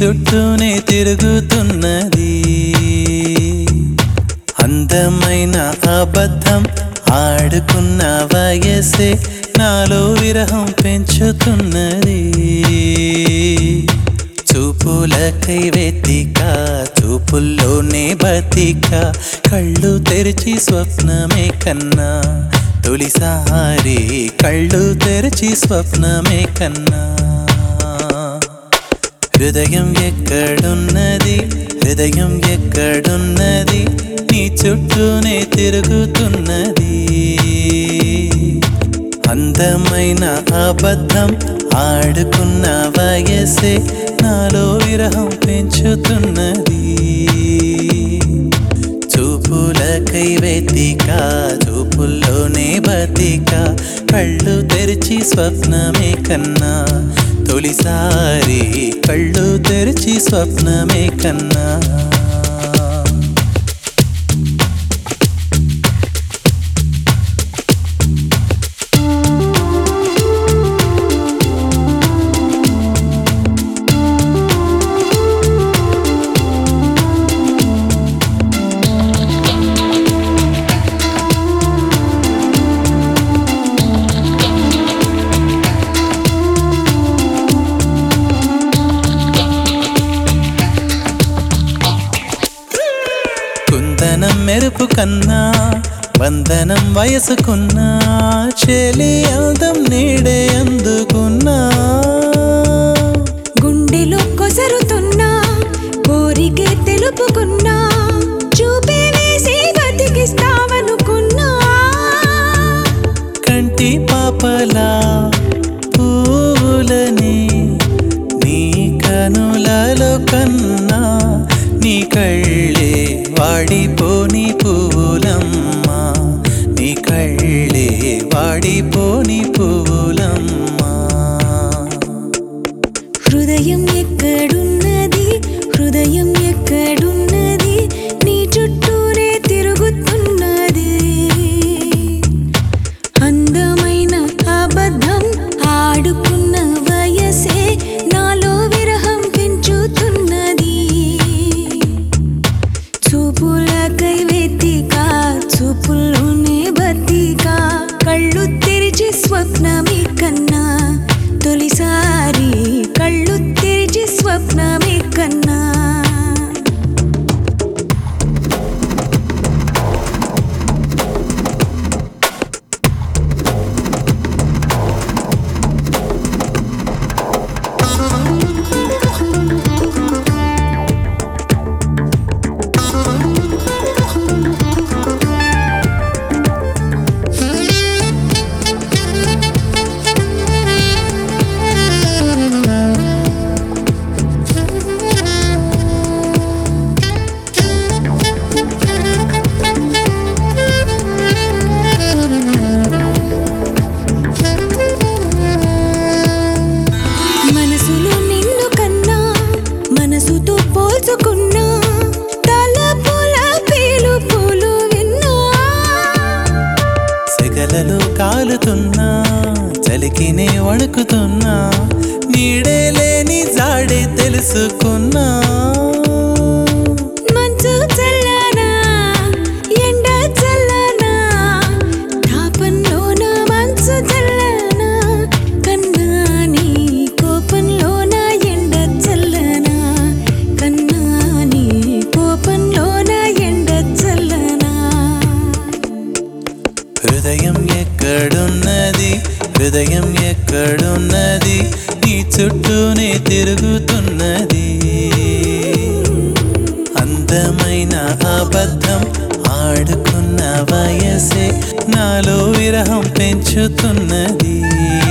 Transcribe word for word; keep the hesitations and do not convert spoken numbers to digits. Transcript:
చుట్టూనే తిరుగుతున్నది. అందమైన అబద్ధం ఆడుకున్న వయసే నాలో విరహం పెంచుతున్నది. చూపులకై వెతిక చూపుల్లోనే బతిక కళ్ళు తెరిచి స్వప్నమే కన్నా తొలిసారి కళ్ళు తెరిచి స్వప్నమే కన్నా. హృదయం ఎక్కడున్నది హృదయం ఎక్కడున్నది నీ చుట్టూనే తిరుగుతున్నది. అందమైన అబద్ధం ఆడుకున్న వయసే నాలో విరహం పెంచుతున్నది. చూపులకై వెతిక చూపుల్లోనే బతిక కళ్ళు తెరిచి స్వప్నమే కన్నా తొలిసారి కళ్ళు తెరిచి స్వప్నమే కన్నా. కుందనం మెరుపు కన్నా బంధనం వయసుకున్నా చెలి అందం నీడే అందుకున్నా. గుండెలో కొసరుతున్నా కోరికే తెలుపుకున్నా చూపే వేసి బతికిస్తావనుకున్నా. కంటి పాపలా పూలని నీ కనులలో కన్నా నీ కళ్ళే వాడిపోని పువ్వులమ్మా నీ కళ్ళే వాడిపోని పువ్వులమ్మా. హృదయం ఎక్కడున్నది హృదయం ఎక్కడున్నది నీ చుట్టూనే తిరుగుతున్నది. అందమైన అబద్ధం ఆడుకున్న వయసే నాలో విరహం పెంచుతున్నది. చూపులకై వెతిక చూపుల్లోనే బతిక కళ్ళు తెరిచి స్వప్నమే కన్నా తొలిసారి కళ్ళు తెరిచి స్వప్నమే కన్నా. మనసులో నిన్ను కన్నా మనసుతో పోల్చుకున్నా తలపుల పిలుపులు విన్నా. సెగలలో కాలుతున్నా చలికినే వణుకుతున్నా నీడే లేని జాడే తెలుసుకున్నా. మంచు చల్లనా ఎండ చల్లనా తాపంలోన మంచు చల్లనా కన్నా నీ కోపంలోన ఎండ చల్లనా కన్నా నీ కోపంలోన ఎండ చల్లనా. హృదయం ఎక్కడున్నది హృదయం ఎక్కడున్నది నీ చుట్టూనే తిరుగుతున్నది. అందమైన అబద్ధం ఆడుకున్న వయసే నాలో విరహం పెంచుతున్నది.